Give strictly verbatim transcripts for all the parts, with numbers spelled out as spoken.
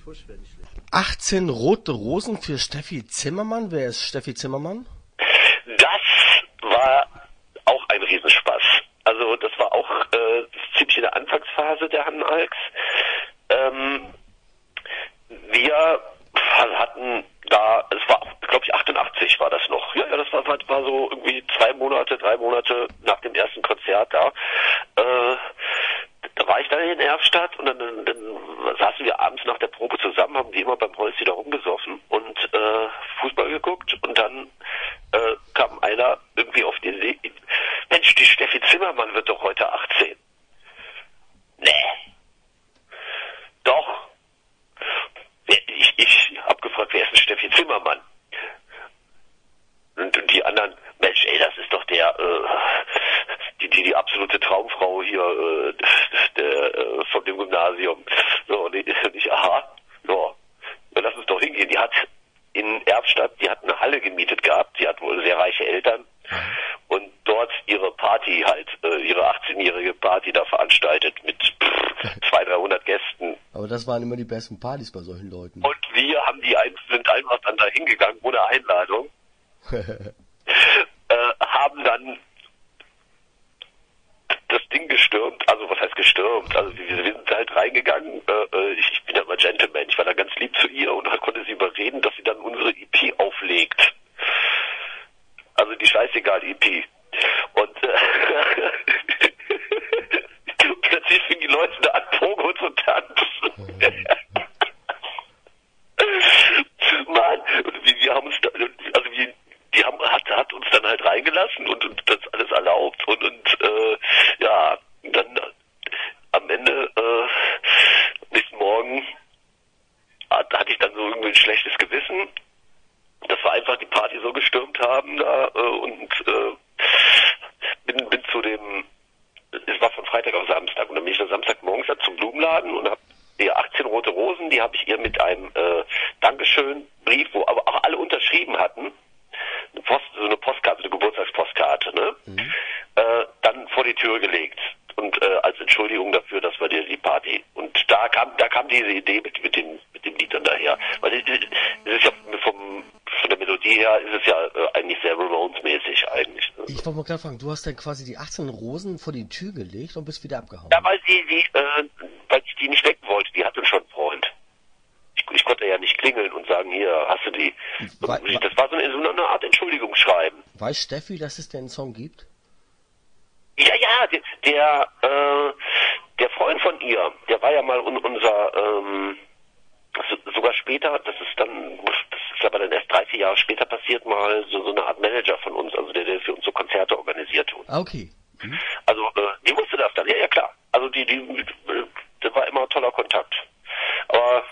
achtzehn rote Rosen für Steffi Zimmermann. Wer ist Steffi Zimmermann? Das war auch ein Riesenspaß. Also das war auch äh, ziemlich in der Anfangsphase der Hanalks. Ähm, wir hatten da, es war, glaube ich, achtundachtzig war das noch. Ja, ja, das war, war, war so irgendwie zwei Monate, drei Monate nach dem ersten Konzert da. Äh, da war ich da in Erfstadt und dann, dann, dann saßen wir abends nach der Probe zusammen, haben wie immer beim Holzi da rumgesoffen und äh, Fußball geguckt und dann äh, kam einer irgendwie auf die Idee, Mensch, die Steffi Zimmermann wird doch heute achtzehn. Nee. Doch. Ich, ich hab gefragt, wer ist denn Steffi Zimmermann? Und, und die anderen, Mensch, ey, das ist doch der, äh, die, die, die absolute Traumfrau hier, äh, der, äh, von dem Gymnasium. So, und ich, ich aha, ja, ja, lass uns doch hingehen. Die hat in Erfstadt, die hat eine Halle gemietet gehabt, die hat wohl sehr reiche Eltern und dort ihre Party halt, äh, ihre achtzehnjährige Party da veranstaltet mit pff, zweihundert, dreihundert Gästen. Aber das waren immer die besten Partys bei solchen Leuten. Und wir haben die ein, sind einfach dann da hingegangen, ohne Einladung, äh, haben dann das Ding gestürmt, also was heißt gestürmt, also wir, wir sind halt reingegangen, äh, ich, ich bin ja immer Gentleman, ich war da ganz lieb zu ihr und konnte sie überreden, dass sie dann unsere E P auflegt. Also die scheißegal-E P. Und äh, plötzlich fingen die Leute da an, Pogo zu tanzen. Mann, wir, wir haben uns da, also wir, die haben, hat, hat uns dann halt reingelassen und, und das alles erlaubt und, und äh, ja, dann äh, am Ende äh, nächsten Morgen hat, hatte ich dann so irgendwie ein schlechtes Gewissen, dass wir einfach die Party so gestürmt haben da äh, und äh, bin, bin zu dem, es war von Freitag auf Samstag und dann bin ich am Samstagmorgens zum Blumenladen und habe ihr achtzehn rote Rosen, die habe ich ihr mit einem äh, Dankeschön-Brief, wo aber auch alle unterschrieben hatten, eine Post, so eine Postkarte, eine Geburtstagspostkarte, ne? Mhm. Äh, dann vor die Tür gelegt und äh, als Entschuldigung dafür, dass wir dir die Party und da kam, da kam diese Idee mit, mit dem, mit dem Lied dann daher, weil es ist ja vom von der Melodie her ist es ja äh, eigentlich sehr Ramones-mäßig eigentlich. Ne? Ich wollte mal gerade fragen, du hast dann quasi die achtzehn Rosen vor die Tür gelegt und bist wieder abgehauen. Ja, weil die, die, äh, weil ich die nicht wecken wollte, die hatte schon einen Freund. Ich, ich konnte ja nicht klingeln und sagen, hier, hast du die. Wei- das war so eine, so eine Art Entschuldigungsschreiben. Weiß Steffi, dass es den Song gibt? Ja, ja, der, der, äh, der Freund von ihr, der war ja mal un, unser, ähm, so, sogar später, das ist dann, das ist aber dann erst drei, vier Jahre später passiert, mal so, so eine Art Manager von uns, also der, der für uns so Konzerte organisiert hat. Ah, okay. Mhm. Also, äh, die wusste das dann, ja, ja, klar. Also, die, die, äh, das war immer ein toller Kontakt. Aber,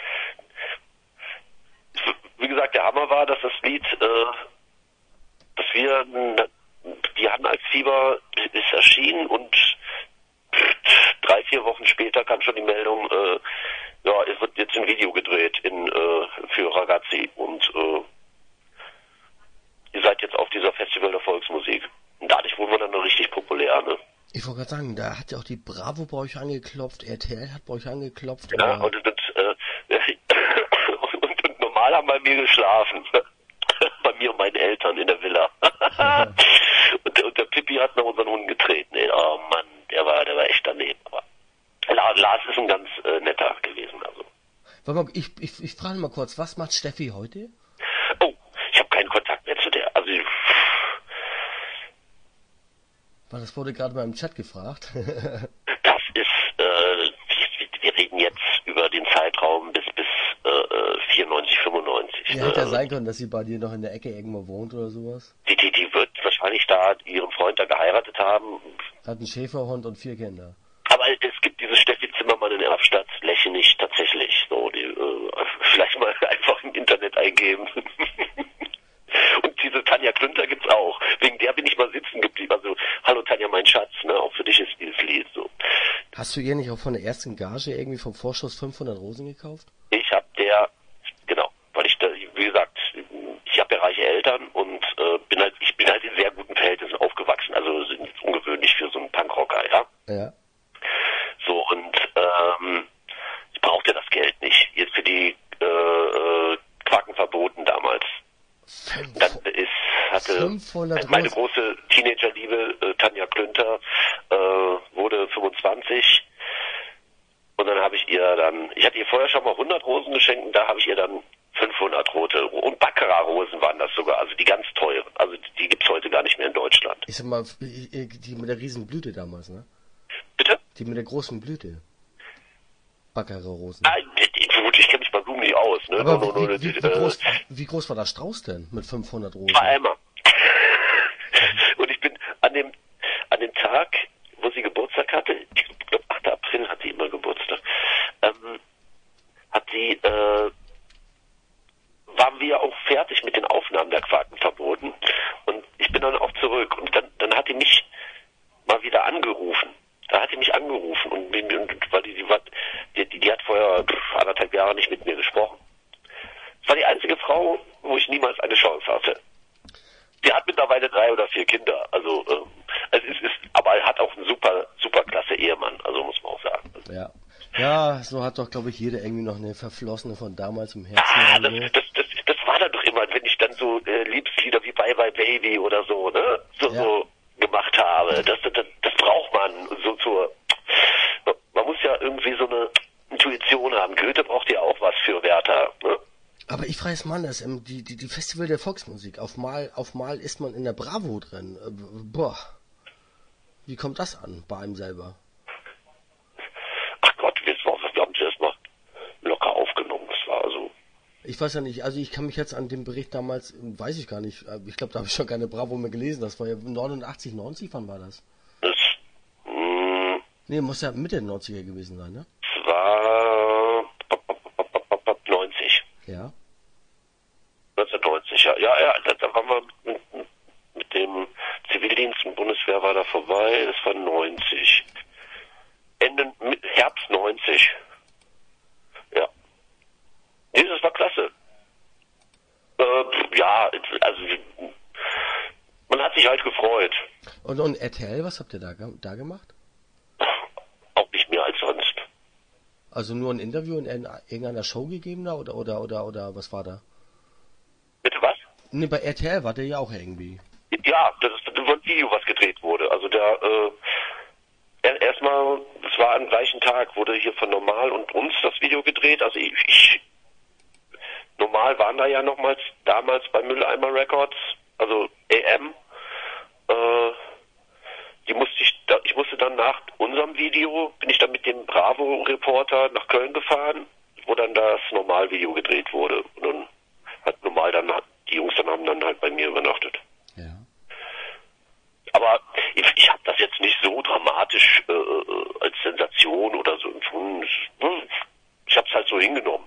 wie gesagt, der Hammer war, dass das Lied, äh, dass wir, die hatten als Fieber, ist erschienen und drei, vier Wochen später kam schon die Meldung, äh, ja, es wird jetzt ein Video gedreht in, äh, für Ragazzi und äh, ihr seid jetzt auf dieser Festival der Volksmusik. Und dadurch wurden wir dann noch richtig populär, ne? Ich wollte gerade sagen, da hat ja auch die Bravo bei euch angeklopft, R T L hat bei euch angeklopft. Ja, oder? und, und, äh, und, und normal haben bei mir geschlafen. Bei mir und meinen Eltern in der Villa. und, der, und der Pippi hat nach unseren Hunden getreten. Ey. Oh Mann, der war, der war echt daneben. Aber Lars ist ein ganz äh, netter gewesen. Also. Warte mal, ich, ich, ich frage mal kurz, was macht Steffi heute? Oh, ich habe keinen Kontakt mehr zu der. Also, Weil das wurde gerade mal im Chat gefragt. Das ist, äh, wir reden jetzt über den Zeitraum bis bis äh, vierundneunzig, fünfundneunzig. Ja, hätte ja sein können, dass sie bei dir noch in der Ecke irgendwo wohnt oder sowas. Die, die, die wird wahrscheinlich da ihren Freund da geheiratet haben. Hat einen Schäferhund und vier Kinder. Aber es gibt diese Steffi Zimmermann in Erfstadt, lächle nicht tatsächlich. So, die, äh, vielleicht mal einfach im Internet eingeben. Und diese Tanja Klünter gibt's auch. Wegen der bin ich mal sitzen geblieben. Also, hallo Tanja, mein Schatz, ne, auch für dich ist dieses Lied so. Hast du ihr nicht auch von der ersten Gage irgendwie vom Vorschuss fünfhundert Rosen gekauft? Ich hab der, genau, weil ich da, wie gesagt, ich habe ja reiche Eltern und äh, bin halt, ich bin halt in sehr guten Verhältnissen aufgewachsen. Also sind jetzt ungewöhnlich für so einen Punkrocker, ja. Ja. So, und ähm, ich brauchte das Geld nicht. Jetzt für hatte fünfhundert meine Rosen. große Teenagerliebe, äh, Tanja Klünter, äh, wurde fünfundzwanzig. Und dann habe ich ihr dann, ich hatte ihr vorher schon mal hundert Rosen geschenkt und da habe ich ihr dann fünfhundert rote und Baccarat-Rosen waren das sogar, also die ganz teuren. Also die gibt's heute gar nicht mehr in Deutschland. Ich sag mal, die mit der riesen Blüte damals, ne? Bitte? Die mit der großen Blüte. Baccarat-Rosen. Ah, ich, ich kenne mich bei Blumen nicht aus, ne? Aber nur, nur, nur, wie, wie, wie, äh, groß, wie groß war der Strauß denn mit fünfhundert Rosen? Zwei Eimer. Und ich bin an dem, an dem Tag, wo sie Geburtstag hatte, ich glaube achter April hat sie immer Geburtstag, ähm, hat sie, äh, waren wir auch fertig mit den Aufnahmen der Quaken verboten und ich bin dann auch zurück und dann, dann hat die mich mal wieder angerufen. Da hat sie mich angerufen und, und weil die, die, war, die, die, die hat vorher anderthalb Jahre nicht mit mir gesprochen. Das war die einzige Frau, wo ich niemals eine Chance hatte. Die hat mittlerweile drei oder vier Kinder, also ähm, es ist, ist, aber er hat auch einen super, super klasse Ehemann, also muss man auch sagen. Ja, ja, so hat doch, glaube ich, jeder irgendwie noch eine Verflossene von damals im Herzen. Ah, das, das, das, das war dann doch immer, wenn ich dann so äh, Liebeslieder wie Bye Bye Baby oder so, ne, so, Ja. so gemacht habe. Das, das, das braucht man so zur. Man muss ja irgendwie so eine Intuition haben. Goethe braucht ja auch was für Werther, ne? Aber ich frage es mal anders, ähm, die, die, die Festival der Volksmusik, auf mal, auf mal ist man in der Bravo drin. Äh, boah. Wie kommt das an bei einem selber? Ach Gott, wir, wir haben es erstmal locker aufgenommen. Das war so. Ich weiß ja nicht, also ich kann mich jetzt an den Bericht damals, weiß ich gar nicht, ich glaube, da habe ich schon keine Bravo mehr gelesen, das war ja neunundachtzig, neunzig, wann war das? Das mh, Nee, muss ja Mitte der neunziger gewesen sein, ne? war neunzig. Ja. neunzehnhundertneunzig, ja. Ja, ja, da, da waren wir mit, mit, mit dem Zivildienst und Bundeswehr war da vorbei, das war neunzig. Ende, Herbst neunzig. Ja. Nee, das war klasse. Äh, ja, also man hat sich halt gefreut. Und, und R T L, was habt ihr da, ge- da gemacht? Auch nicht mehr als sonst. Also nur ein Interview in irgendeiner irgendeiner Show gegeben da oder oder oder oder was war da? Bitte was? Ne, bei R T L wart ihr ja auch irgendwie. Ja, das ist das war ein Video, was gedreht wurde. Also da, äh, er- erstmal, es war am gleichen Tag, wurde hier von Normal und uns das Video gedreht. Also ich, ich Normal waren da ja nochmals damals bei Mülleimer Records, also A M. Äh, die musste ich, da, ich musste dann nach unserem Video, bin ich dann mit dem Bravo-Reporter nach Köln gefahren, wo dann das Normal-Video gedreht wurde. Und dann hat Normal dann, die Jungs dann haben dann halt bei mir übernachtet. Ja. Aber ich, ich habe das jetzt nicht so dramatisch äh, als Sensation oder so empfunden. Ich habe es halt so hingenommen.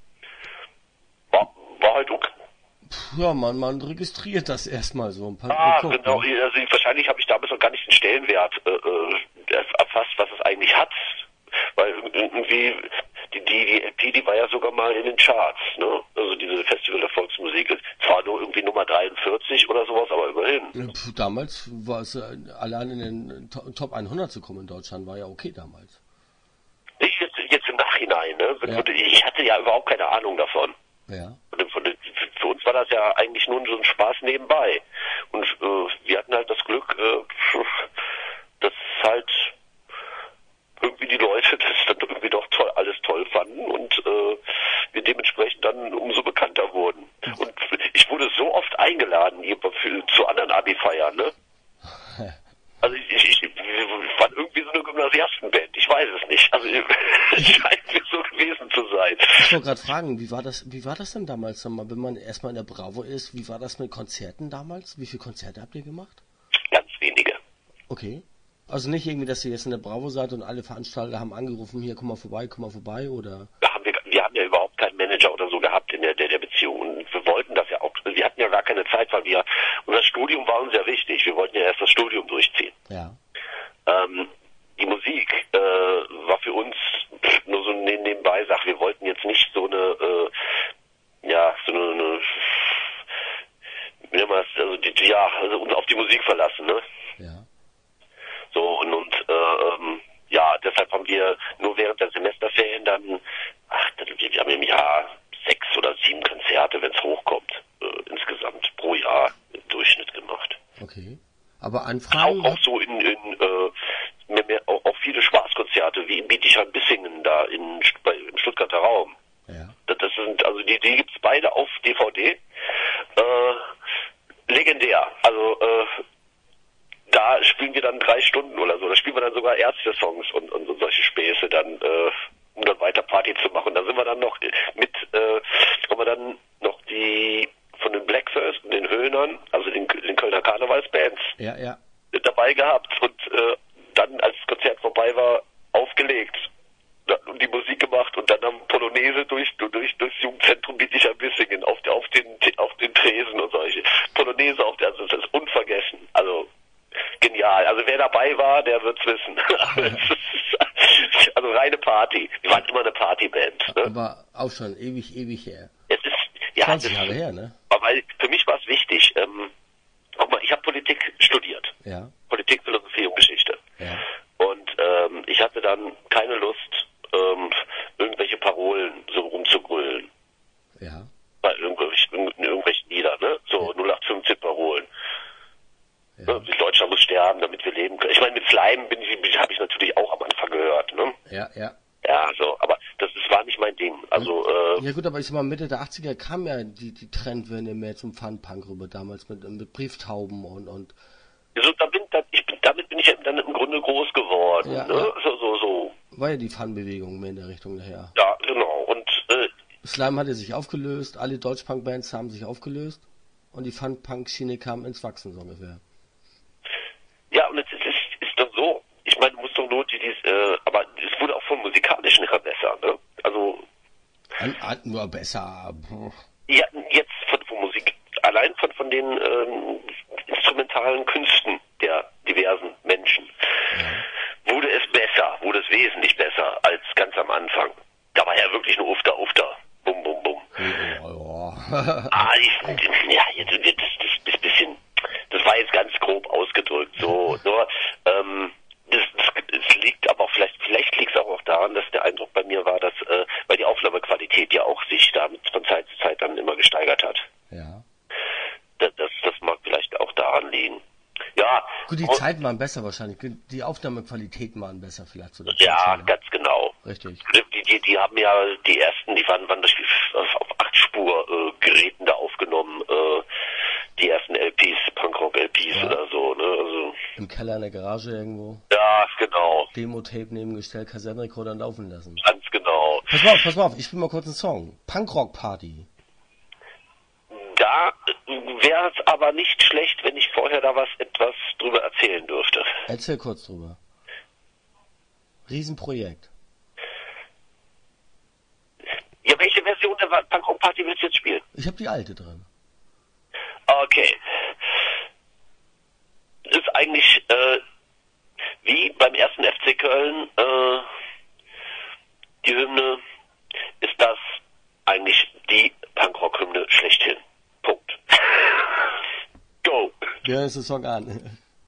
War, war halt okay. Ja, man, man registriert das erstmal so ein paar. Ah, guckt, genau. ne? Also wahrscheinlich habe ich damals noch gar nicht den Stellenwert äh, äh, erfasst, was es eigentlich hat. Weil irgendwie die, die, die L P, die war ja sogar mal in den Charts, ne? Also diese Festival der Volksmusik. Zwar nur irgendwie Nummer dreiundvierzig oder sowas, aber immerhin. Ja, puh, damals war es äh, allein in den To- Top hundert zu kommen in Deutschland, war ja okay damals. Ich jetzt, jetzt im Nachhinein, ne? Ja. Ich hatte ja überhaupt keine Ahnung davon. Ja. Und von den- Für uns war das ja eigentlich nur so ein Spaß nebenbei. Und äh, wir hatten halt das Glück, äh, dass halt irgendwie die Leute das dann irgendwie doch toll, alles toll fanden und äh, wir dementsprechend dann umso bekannter wurden. Und ich wurde so oft eingeladen hier für, zu anderen Abi-Feiern, ne? Also ich, ich, ich wir waren irgendwie so eine Gymnasiastenband, ich weiß es nicht. Also es scheint mir so gewesen zu sein. Ich wollte gerade fragen, wie war das, wie war das denn damals, sag mal, wenn man erstmal in der Bravo ist, wie war das mit Konzerten damals? Wie viele Konzerte habt ihr gemacht? Ganz wenige. Okay. Also nicht irgendwie, dass ihr jetzt in der Bravo seid und alle Veranstalter haben angerufen, hier, komm mal vorbei, komm mal vorbei, oder? Da haben wir, wir haben ja überhaupt keinen Manager oder so gehabt in der, der, der Beziehung. Und wir wollten das ja auch. Wir hatten ja gar keine Zeit, weil wir, unser Studium war uns sehr wichtig. Wir wollten ja erst das Studium durchziehen. Ja. Ähm, die Musik äh, war für uns nur so eine nebenbei Sache. Wir wollten jetzt nicht so eine, äh, ja, so eine, eine wie nennt man das, also die, ja, also uns auf die Musik verlassen, ne? Ja. So, und, und äh, ähm, ja, deshalb haben wir nur während der Semesterferien dann, ach, wir, wir haben im Jahr sechs oder sieben Konzerte, wenn es hochkommt, äh, insgesamt pro Jahr im Durchschnitt Okay. Aber Anfragen? Auch, auch so in, in äh, mehr, mehr, auch, auch viele Spaßkonzerte, wie in Bietigheim-Bissingen da in, bei, im Stuttgarter Raum. Ja. Das, das sind, also die, die gibt's beide auf D V D. Äh, legendär. Also, äh, da spielen wir dann drei Stunden oder so. Da spielen wir dann sogar Ärzte-Songs und, und, und solche Späße dann, äh, um dann weiter Party zu machen. Da sind wir dann noch mit, äh, haben wir dann noch die von den Blackfirst und den Höhnern, also den, den Kölner Karnevalsbands, Ja, ja. dabei gehabt und äh, dann, als das Konzert vorbei war, aufgelegt und die Musik gemacht und dann am Polonaise durch, durch, durchs Jugendzentrum Bietigheim-Bissingen auf, auf den, auf den Tresen und solche. Polonaise auf der, also das ist unvergessen. Also, genial. Also wer dabei war, der wird's wissen. Also reine Party. Wir waren immer eine Partyband. Ne? Aber auch schon ewig, ewig her. Es ist, ja, zwanzig es, Jahre her, ne? Aber weil, für mich war es wichtig, ähm, guck mal, ich habe Politik studiert. Ja. Politik, Philosophie und Geschichte. Ja. Und ähm, ich hatte dann keine Lust, ähm, irgendwelche Parolen so rumzugrüllen. Ja. Bei irgendwelchen, in irgendwelchen Liedern, ne? So Ja. null acht fünfzehn Parolen. Ja. Ne? Deutschland muss sterben, damit wir leben können. Ich meine, mit Slime bin ich, habe ich natürlich auch am Anfang gehört, ne? Ja, ja. Ja, so, aber das, das war nicht mein Ding. Also, äh, Ja gut, aber ich sag mal, Mitte der achtziger kam ja die, die Trendwende mehr zum Fun-Punk rüber, damals mit, mit Brieftauben und, und so, da bin, da, ich bin, damit bin ich ja dann im Grunde groß geworden, Ja, ne? ja. So, so, so. war ja die Fun-Bewegung mehr in der Richtung daher. Ja, genau. Und äh, Slime hatte sich aufgelöst, alle Deutschpunk-Bands haben sich aufgelöst und die Fun-Punk-Schiene kam ins Wachsen so ungefähr. ja, und es ist, ist, ist doch so. Ich meine, du musst doch nur die, die äh, aber es wurde auch vom Musikalischen her besser, ne? Also An, an, nur besser. Puh. ja, jetzt von, von Musik, allein von von den ähm, instrumentalen Künsten der diversen Menschen wurde es besser, wurde es wesentlich besser als ganz am Anfang. Da war ja wirklich nur Ufter, Ufter, bum, bum, bum. Ja, ja. Ah, die, ja, jetzt wird das, das, das bisschen, das war jetzt ganz grob ausgedrückt, so, nur, ähm, das, das, das liegt aber auch vielleicht, vielleicht liegt es auch, auch daran, dass der Eindruck bei mir war, dass, äh, weil die Aufnahmequalität ja auch sich damit von Zeit zu Zeit dann immer gesteigert hat. Ja. Das, das, das mag vielleicht auch daran liegen. Ja. Gut, die und, Zeiten waren besser wahrscheinlich. Die Aufnahmequalitäten waren besser vielleicht zu der Ja, Zeit, ne? ganz genau. Richtig. Die, die, die haben ja die ersten, die waren, waren durch, auf, auf acht Spur äh, Geräten da aufgenommen, äh, die ersten L Ps, Punkrock-L Ps Ja. oder so, ne? Also, Im Keller in der Garage irgendwo. ja, genau, Demo-Tape nebengestellt, Kassettenrekorder laufen lassen. ganz genau. Pass mal auf, pass mal auf, ich spiel mal kurz einen Song. Punkrock-Party. Da wäre es aber nicht schlecht, wenn ich vorher da was etwas drüber erzählen dürfte. Erzähl kurz drüber. Riesenprojekt. Ja, welche Version der Punkrock-Party willst du jetzt spielen? Ich habe die alte drin. Okay. Das ist eigentlich äh, wie beim ersten F C Köln, äh, die Hymne, ist das eigentlich die Punkrock-Hymne schlechthin. Punkt. Go! Ja, ist der Song an.